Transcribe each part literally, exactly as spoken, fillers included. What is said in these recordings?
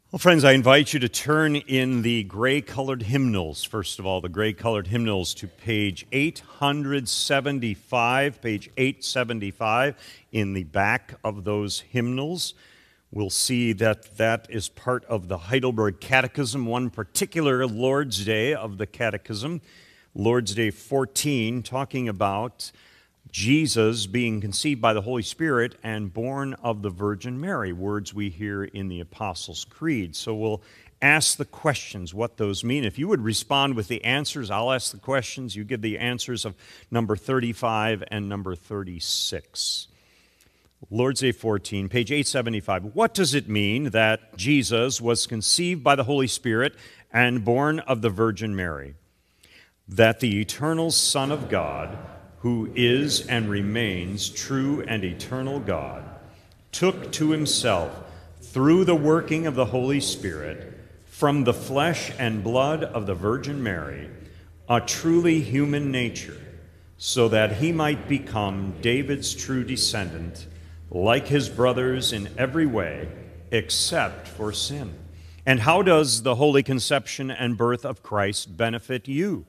Well, friends, I invite you to turn in the gray-colored hymnals, first of all, the gray-colored hymnals to page eight seventy-five, page eight seventy-five. In the back of those hymnals, we'll see that that is part of the Heidelberg Catechism, one particular Lord's Day of the Catechism, Lord's Day fourteen, talking about Jesus being conceived by the Holy Spirit and born of the Virgin Mary, words we hear in the Apostles' Creed. So we'll ask the questions, what those mean. If you would respond with the answers, I'll ask the questions. You give the answers of number thirty-five and number thirty-six. Lord's Day fourteen, page eight seventy-five. What does it mean that Jesus was conceived by the Holy Spirit and born of the Virgin Mary? That the eternal Son of God, who is and remains true and eternal God, took to himself, through the working of the Holy Spirit, from the flesh and blood of the Virgin Mary, a truly human nature, so that he might become David's true descendant, like his brothers in every way, except for sin. And how does the holy conception and birth of Christ benefit you?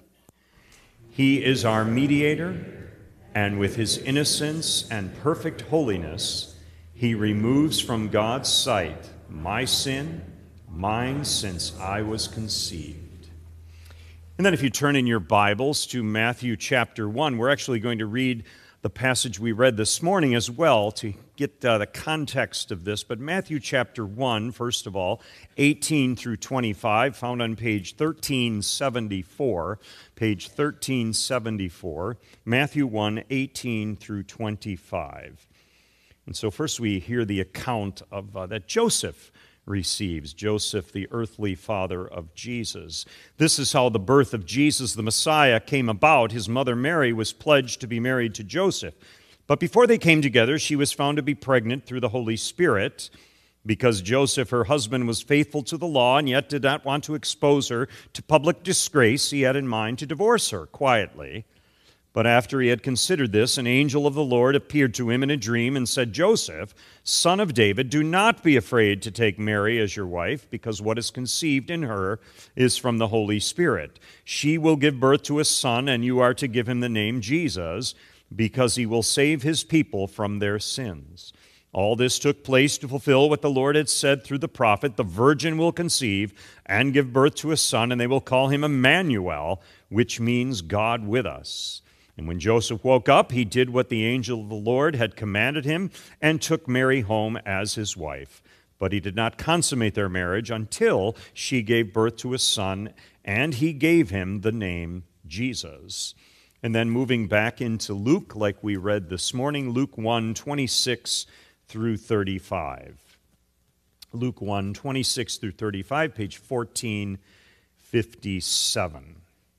He is our mediator, and with his innocence and perfect holiness, he removes from God's sight my sin, mine since I was conceived. And then if you turn in your Bibles to Matthew chapter one, we're actually going to read the passage we read this morning as well to get uh, the context of this. But Matthew chapter one, first of all, eighteen through twenty-five, found on page thirteen seventy-four. Page thirteen seventy-four, Matthew one, eighteen through twenty-five. And so first we hear the account of uh, that Joseph receives, Joseph, the earthly father of Jesus. This is how the birth of Jesus, the Messiah, came about. His mother Mary was pledged to be married to Joseph. But before they came together, she was found to be pregnant through the Holy Spirit. Because Joseph, her husband, was faithful to the law and yet did not want to expose her to public disgrace, he had in mind to divorce her quietly. But after he had considered this, an angel of the Lord appeared to him in a dream and said, Joseph, son of David, do not be afraid to take Mary as your wife, because what is conceived in her is from the Holy Spirit. She will give birth to a son, and you are to give him the name Jesus, because he will save his people from their sins. All this took place to fulfill what the Lord had said through the prophet, the virgin will conceive and give birth to a son, and they will call him Emmanuel, which means God with us. And when Joseph woke up, he did what the angel of the Lord had commanded him and took Mary home as his wife. But he did not consummate their marriage until she gave birth to a son, and he gave him the name Jesus. And then moving back into Luke, like we read this morning, Luke one, twenty-six through thirty-five. Luke one, twenty-six through thirty-five, page fourteen fifty-seven.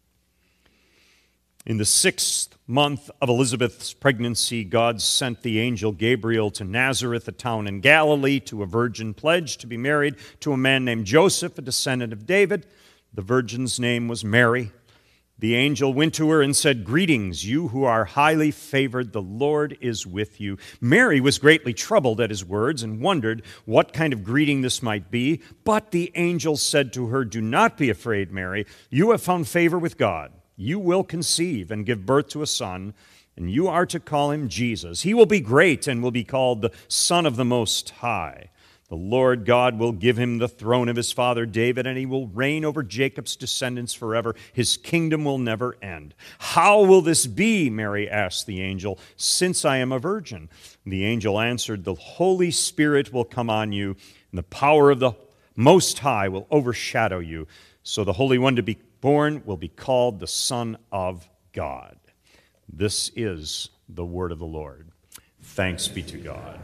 In the sixth month of Elizabeth's pregnancy, God sent the angel Gabriel to Nazareth, a town in Galilee, to a virgin pledged to be married to a man named Joseph, a descendant of David. The virgin's name was Mary. The angel went to her and said, Greetings, you who are highly favored, the Lord is with you. Mary was greatly troubled at his words and wondered what kind of greeting this might be. But the angel said to her, Do not be afraid, Mary. You have found favor with God. You will conceive and give birth to a son, and you are to call him Jesus. He will be great and will be called the Son of the Most High. The Lord God will give him the throne of his father David, and he will reign over Jacob's descendants forever. His kingdom will never end. How will this be, Mary asked the angel, since I am a virgin? The angel answered, The Holy Spirit will come on you, and the power of the Most High will overshadow you. So the Holy One to be born will be called the Son of God. This is the word of the Lord. Thanks be to God.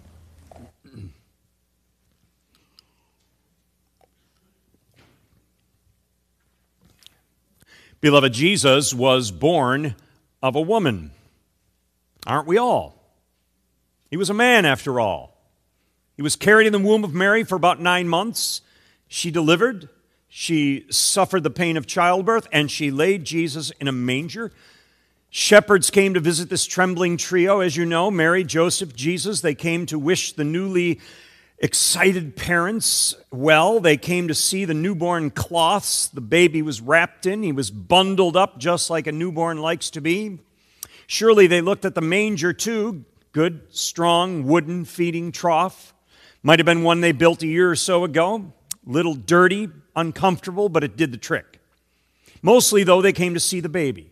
Beloved, Jesus was born of a woman. Aren't we all? He was a man, after all. He was carried in the womb of Mary for about nine months. She delivered. She suffered the pain of childbirth, and she laid Jesus in a manger. Shepherds came to visit this trembling trio, as you know, Mary, Joseph, Jesus. They came to wish the newly Excited parents, well, they came to see the newborn cloths the baby was wrapped in. He was bundled up just like a newborn likes to be. Surely they looked at the manger too. Good, strong, wooden feeding trough. Might have been one they built a year or so ago. Little dirty, uncomfortable, but it did the trick. Mostly, though, they came to see the baby.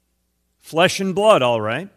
Flesh and blood, all right.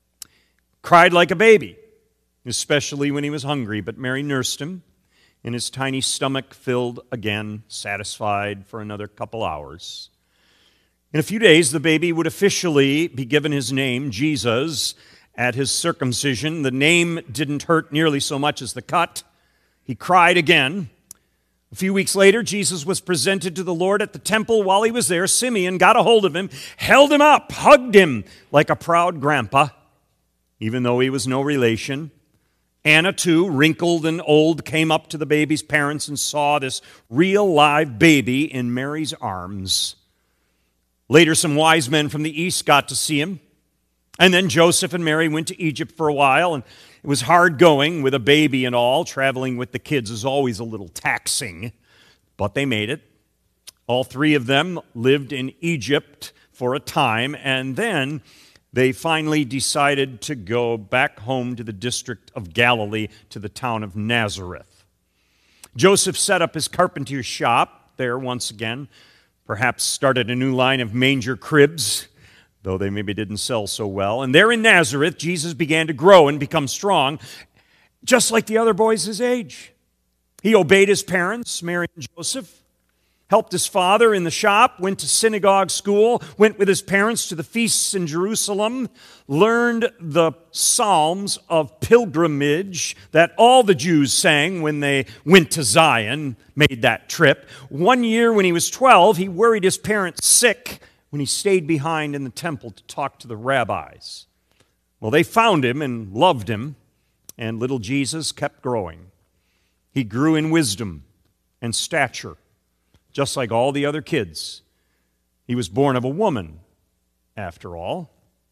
Cried like a baby, especially when he was hungry, but Mary nursed him, and his tiny stomach filled again, satisfied for another couple hours. In a few days, the baby would officially be given his name, Jesus. At his circumcision, the name didn't hurt nearly so much as the cut. He cried again. A few weeks later, Jesus was presented to the Lord at the temple. While he was there, Simeon got a hold of him, held him up, hugged him like a proud grandpa, even though he was no relation. Anna, too, wrinkled and old, came up to the baby's parents and saw this real live baby in Mary's arms. Later, some wise men from the east got to see him. And then Joseph and Mary went to Egypt for a while, and it was hard going with a baby and all. Traveling with the kids is always a little taxing, but they made it. All three of them lived in Egypt for a time, and then they finally decided to go back home to the district of Galilee, to the town of Nazareth. Joseph set up his carpenter's shop there once again, perhaps started a new line of manger cribs, though they maybe didn't sell so well. And there in Nazareth, Jesus began to grow and become strong, just like the other boys his age. He obeyed his parents, Mary and Joseph, helped his father in the shop, went to synagogue school, went with his parents to the feasts in Jerusalem, learned the psalms of pilgrimage that all the Jews sang when they went to Zion, made that trip. One year when he was twelve, he worried his parents sick when he stayed behind in the temple to talk to the rabbis. Well, they found him and loved him, and little Jesus kept growing. He grew in wisdom and stature, just like all the other kids. He was born of a woman, after all.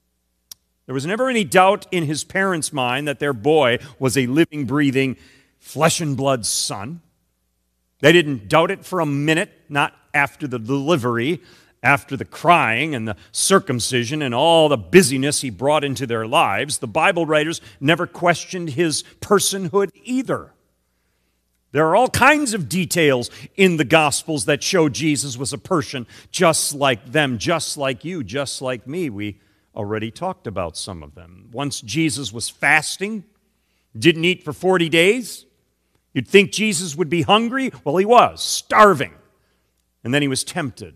There was never any doubt in his parents' mind that their boy was a living, breathing, flesh and blood son. They didn't doubt it for a minute, not after the delivery, after the crying and the circumcision and all the busyness he brought into their lives. The Bible writers never questioned his personhood either. There are all kinds of details in the Gospels that show Jesus was a person just like them, just like you, just like me. We already talked about some of them. Once Jesus was fasting, didn't eat for forty days. You'd think Jesus would be hungry. Well, he was, starving. And then he was tempted.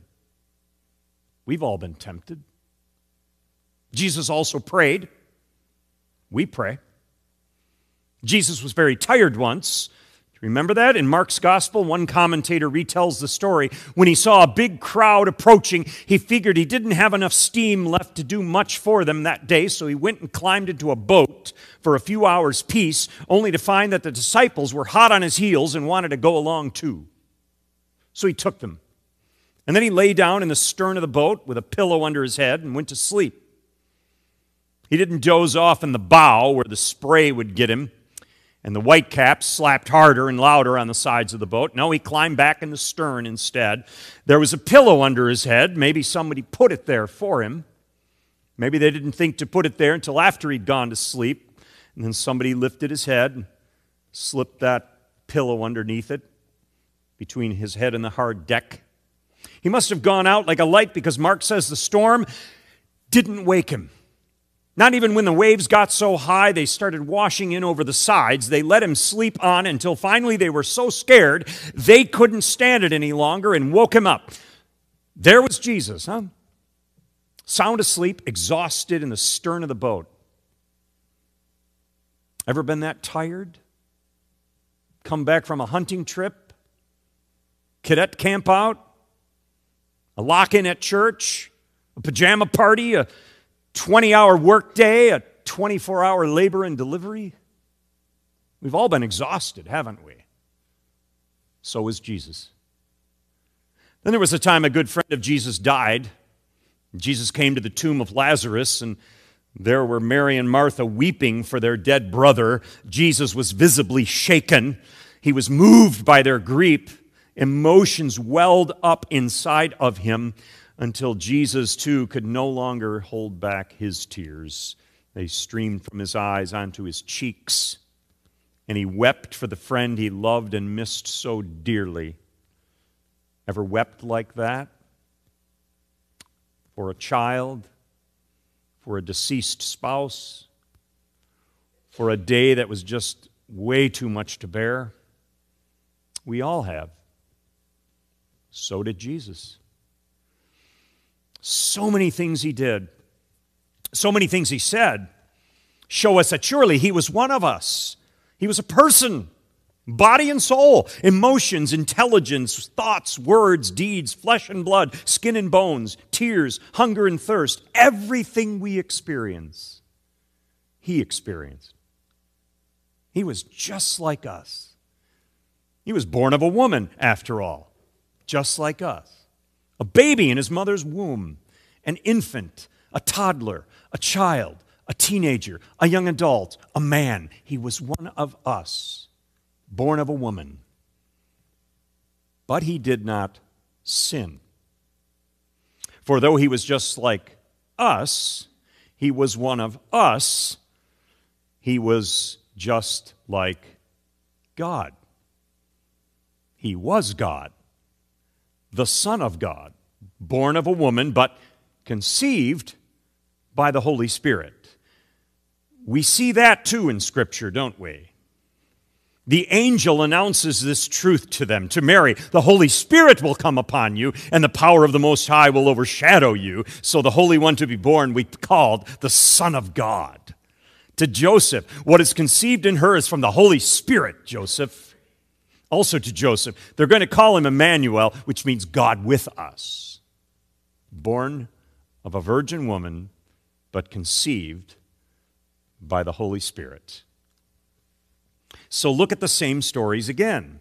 We've all been tempted. Jesus also prayed. We pray. Jesus was very tired once. Remember that? In Mark's Gospel, one commentator retells the story. When he saw a big crowd approaching, he figured he didn't have enough steam left to do much for them that day, so he went and climbed into a boat for a few hours' peace, only to find that the disciples were hot on his heels and wanted to go along too. So he took them. And then he lay down in the stern of the boat with a pillow under his head and went to sleep. He didn't doze off in the bow where the spray would get him and the whitecaps slapped harder and louder on the sides of the boat. No, he climbed back in the stern instead. There was a pillow under his head. Maybe somebody put it there for him. Maybe they didn't think to put it there until after he'd gone to sleep. And then somebody lifted his head and slipped that pillow underneath it, between his head and the hard deck. He must have gone out like a light, because Mark says the storm didn't wake him. Not even when the waves got so high they started washing in over the sides. They let him sleep on until finally they were so scared they couldn't stand it any longer and woke him up. There was Jesus, huh? Sound asleep, exhausted in the stern of the boat. Ever been that tired? Come back from a hunting trip? Cadet camp out? A lock-in at church? A pajama party? A twenty-hour workday, a twenty-four hour labor and delivery? We've all been exhausted, haven't we? So was Jesus. Then there was a time a good friend of Jesus died. Jesus came to the tomb of Lazarus, and there were Mary and Martha weeping for their dead brother. Jesus was visibly shaken. He was moved by their grief. Emotions welled up inside of him until Jesus, too, could no longer hold back his tears. They streamed from his eyes onto his cheeks, and he wept for the friend he loved and missed so dearly. Ever wept like that? For a child? For a deceased spouse? For a day that was just way too much to bear? We all have. So did Jesus. So many things he did, so many things he said, show us that surely he was one of us. He was a person, body and soul, emotions, intelligence, thoughts, words, deeds, flesh and blood, skin and bones, tears, hunger and thirst. Everything we experience, he experienced. He was just like us. He was born of a woman, after all, just like us. A baby in his mother's womb, an infant, a toddler, a child, a teenager, a young adult, a man. He was one of us, born of a woman. But he did not sin. For though he was just like us, he was one of us, he was just like God. He was God, the Son of God, born of a woman, but conceived by the Holy Spirit. We see that too in Scripture, don't we? The angel announces this truth to them, to Mary. The Holy Spirit will come upon you, and the power of the Most High will overshadow you. So the Holy One to be born we called the Son of God. To Joseph, what is conceived in her is from the Holy Spirit, Joseph. Also to Joseph, they're going to call him Emmanuel, which means God with us. Born of a virgin woman, but conceived by the Holy Spirit. So look at the same stories again.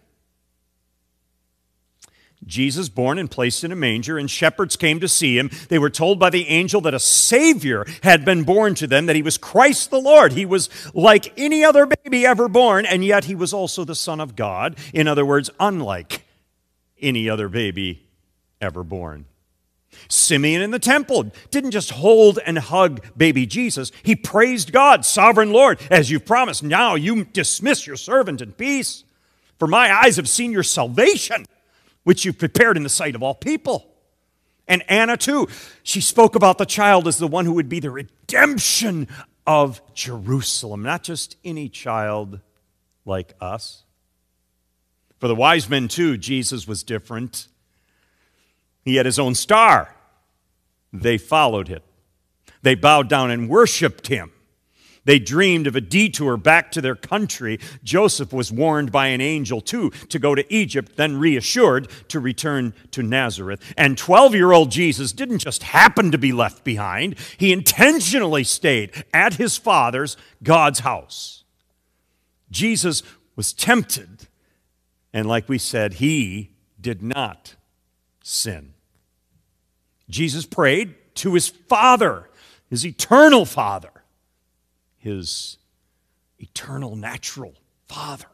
Jesus born and placed in a manger, and shepherds came to see him. They were told by the angel that a Savior had been born to them, that he was Christ the Lord. He was like any other baby ever born, and yet he was also the Son of God. In other words, unlike any other baby ever born. Simeon in the temple didn't just hold and hug baby Jesus. He praised God, sovereign Lord, as you've promised. Now you dismiss your servant in peace. For my eyes have seen your salvation, which you've prepared in the sight of all people. And Anna, too, she spoke about the child as the one who would be the redemption of Jerusalem, not just any child like us. For the wise men, too, Jesus was different. He had his own star. They followed it. They bowed down and worshiped him. They dreamed of a detour back to their country. Joseph was warned by an angel, too, to go to Egypt, then reassured to return to Nazareth. And twelve-year-old Jesus didn't just happen to be left behind. He intentionally stayed at his father's, God's house. Jesus was tempted, and like we said, he did not sin. Jesus prayed to his Father, his eternal Father, his eternal natural Father.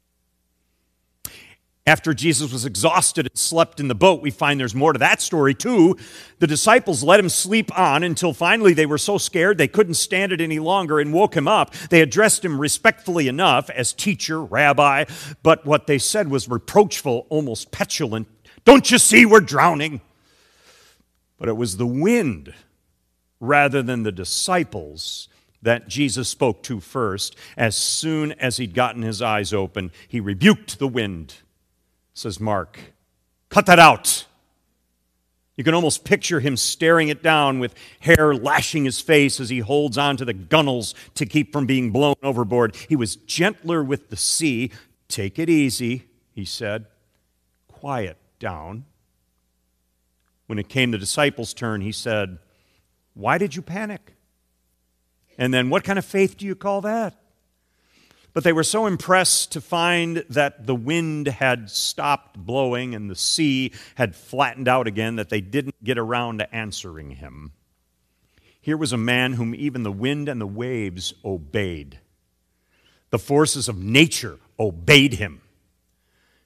After Jesus was exhausted and slept in the boat, we find there's more to that story too. The disciples let him sleep on until finally they were so scared they couldn't stand it any longer and woke him up. They addressed him respectfully enough as teacher, rabbi, but what they said was reproachful, almost petulant. Don't you see we're drowning? But it was the wind rather than the disciples that Jesus spoke to first. As soon as he'd gotten his eyes open, he rebuked the wind, says Mark. Cut that out. You can almost picture him staring it down with hair lashing his face as he holds on to the gunnels to keep from being blown overboard. He was gentler with the sea. Take it easy, he said. Quiet down. When it came the disciples' turn, he said, why did you panic? And then what kind of faith do you call that? But they were so impressed to find that the wind had stopped blowing and the sea had flattened out again that they didn't get around to answering him. Here was a man whom even the wind and the waves obeyed. The forces of nature obeyed him.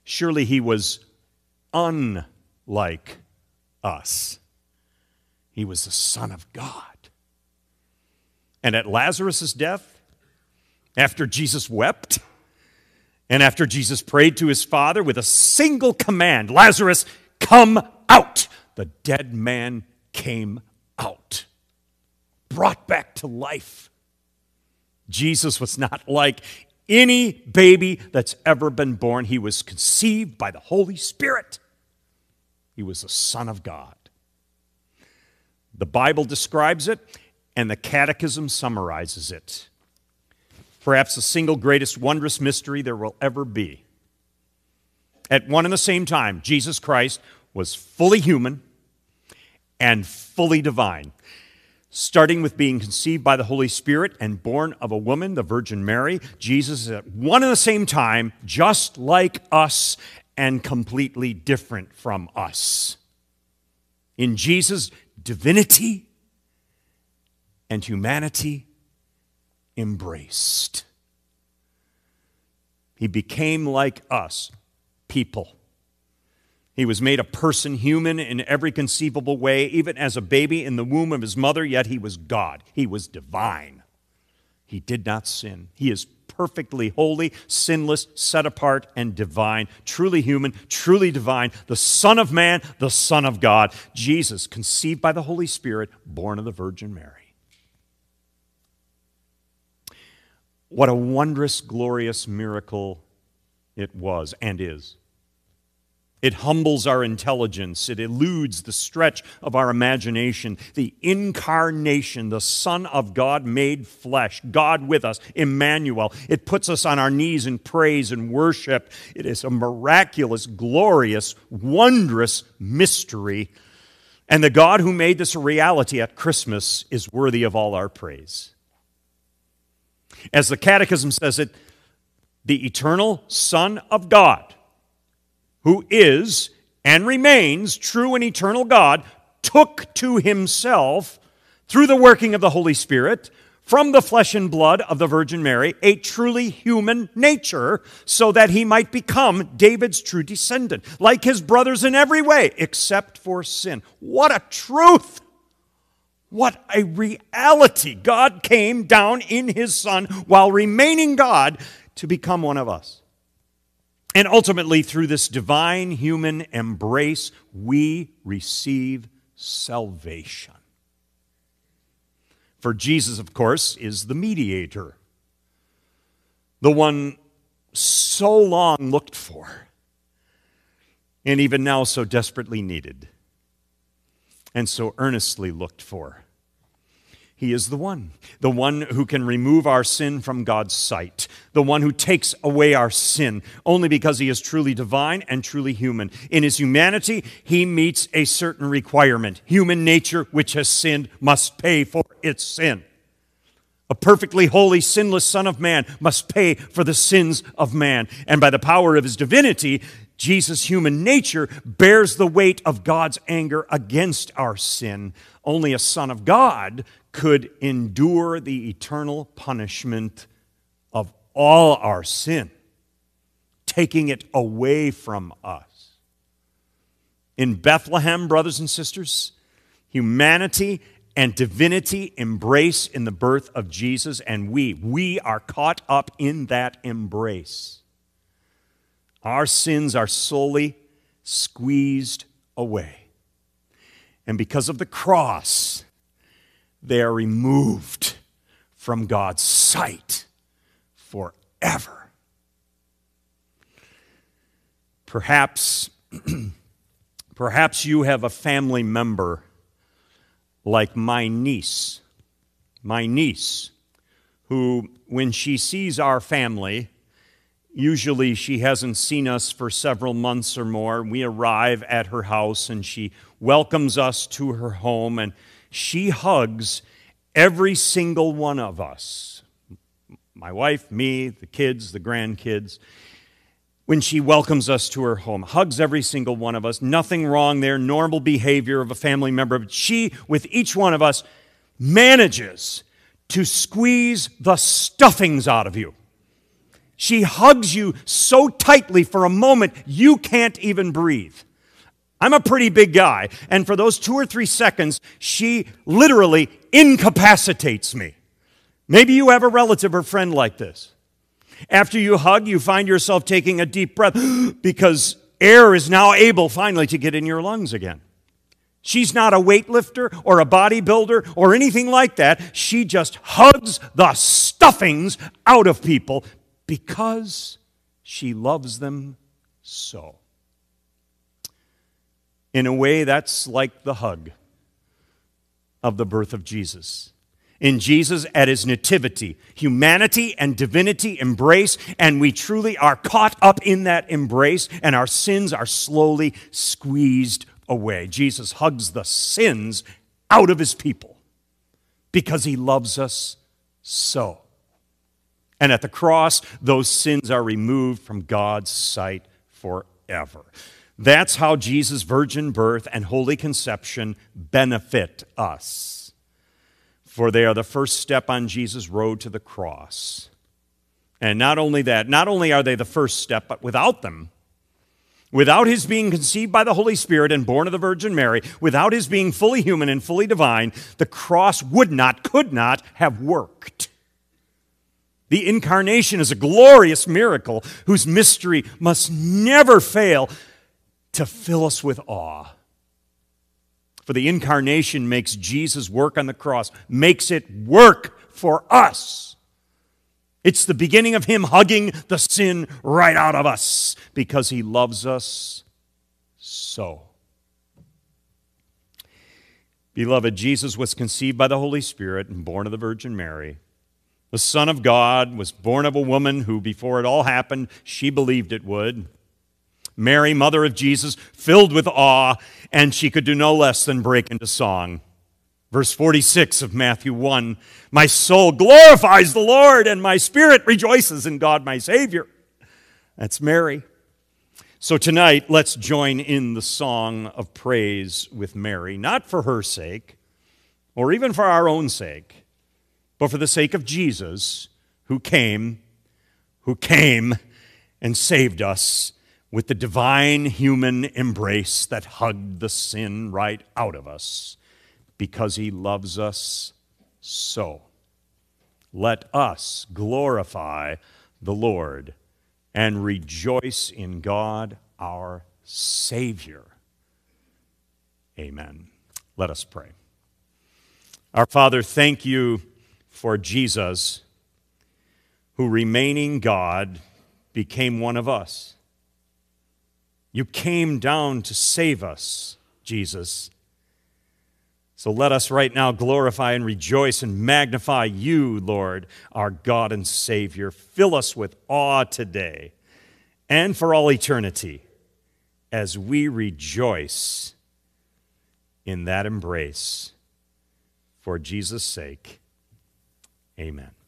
Surely he was unlike us. He was the Son of God. And at Lazarus' death, after Jesus wept, and after Jesus prayed to his Father with a single command, Lazarus, come out, the dead man came out, brought back to life. Jesus was not like any baby that's ever been born. He was conceived by the Holy Spirit. He was the Son of God. The Bible describes it, and the Catechism summarizes it. Perhaps the single greatest wondrous mystery there will ever be. At one and the same time, Jesus Christ was fully human and fully divine, starting with being conceived by the Holy Spirit and born of a woman, the Virgin Mary. Jesus is at one and the same time just like us and completely different from us. In Jesus' divinity and humanity embraced. He became like us, people. He was made a person, human in every conceivable way, even as a baby in the womb of his mother, yet he was God. He was divine. He did not sin. He is perfectly holy, sinless, set apart, and divine, truly human, truly divine, the Son of Man, the Son of God. Jesus, conceived by the Holy Spirit, born of the Virgin Mary. What a wondrous, glorious miracle it was and is. It humbles our intelligence. It eludes the stretch of our imagination. The incarnation, the Son of God made flesh, God with us, Emmanuel. It puts us on our knees in praise and worship. It is a miraculous, glorious, wondrous mystery. And the God who made this a reality at Christmas is worthy of all our praise. As the Catechism says it, the eternal Son of God, who is and remains true and eternal God, took to himself, through the working of the Holy Spirit, from the flesh and blood of the Virgin Mary, a truly human nature, so that he might become David's true descendant, like his brothers in every way, except for sin. What a truth! What a reality! God came down in his Son while remaining God to become one of us. And ultimately, through this divine human embrace, we receive salvation. For Jesus, of course, is the mediator, the one so long looked for, and even now so desperately needed, and so earnestly looked for. He is the one, the one who can remove our sin from God's sight, the one who takes away our sin, only because he is truly divine and truly human. In his humanity, he meets a certain requirement. Human nature, which has sinned, must pay for its sin. A perfectly holy, sinless Son of Man must pay for the sins of man. And by the power of his divinity, Jesus' human nature bears the weight of God's anger against our sin. Only a Son of God could endure the eternal punishment of all our sin, taking it away from us. In Bethlehem, brothers and sisters, humanity and divinity embrace in the birth of Jesus, and we, we are caught up in that embrace. Our sins are solely squeezed away. And because of the cross, they are removed from God's sight forever. Perhaps, perhaps you have a family member like my niece, my niece, who, when she sees our family, usually she hasn't seen us for several months or more. We arrive at her house and she welcomes us to her home, and she hugs every single one of us. My wife, me, the kids, the grandkids. When she welcomes us to her home, hugs every single one of us. Nothing wrong there, normal behavior of a family member. But she, with each one of us, manages to squeeze the stuffings out of you. She hugs you so tightly for a moment you can't even breathe. I'm a pretty big guy, and for those two or three seconds, she literally incapacitates me. Maybe you have a relative or friend like this. After you hug, you find yourself taking a deep breath because air is now able finally to get in your lungs again. She's not a weightlifter or a bodybuilder or anything like that. She just hugs the stuffings out of people because she loves them so. In a way, that's like the hug of the birth of Jesus. In Jesus, at his nativity, humanity and divinity embrace, and we truly are caught up in that embrace, and our sins are slowly squeezed away. Jesus hugs the sins out of his people because he loves us so. And at the cross, those sins are removed from God's sight forever. That's how Jesus' virgin birth and holy conception benefit us. For they are the first step on Jesus' road to the cross. And not only that, not only are they the first step, but without them, without his being conceived by the Holy Spirit and born of the Virgin Mary, without his being fully human and fully divine, the cross would not, could not have worked. The incarnation is a glorious miracle whose mystery must never fail to fill us with awe. For the incarnation makes Jesus' work on the cross, makes it work for us. It's the beginning of him hugging the sin right out of us because he loves us so. Beloved, Jesus was conceived by the Holy Spirit and born of the Virgin Mary. The Son of God was born of a woman who, before it all happened, she believed it would. Mary, mother of Jesus, filled with awe, and she could do no less than break into song. Verse forty-six of Matthew one, my soul glorifies the Lord, and my spirit rejoices in God my Savior. That's Mary. So tonight, let's join in the song of praise with Mary, not for her sake, or even for our own sake, but for the sake of Jesus, who came, who came and saved us with the divine human embrace that hugged the sin right out of us because he loves us so. Let us glorify the Lord and rejoice in God our Savior. Amen. Let us pray. Our Father, thank you for Jesus, who remaining God became one of us. You came down to save us, Jesus. So let us right now glorify and rejoice and magnify you, Lord, our God and Savior. Fill us with awe today and for all eternity as we rejoice in that embrace. For Jesus' sake, amen.